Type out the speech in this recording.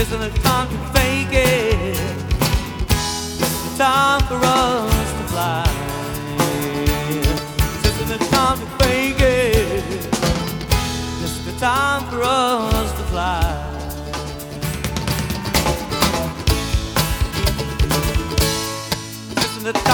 isn't the time to fake it. This is the time for us to fly. This isn't the time to fake it. This is the time for us to fly. This isn't the time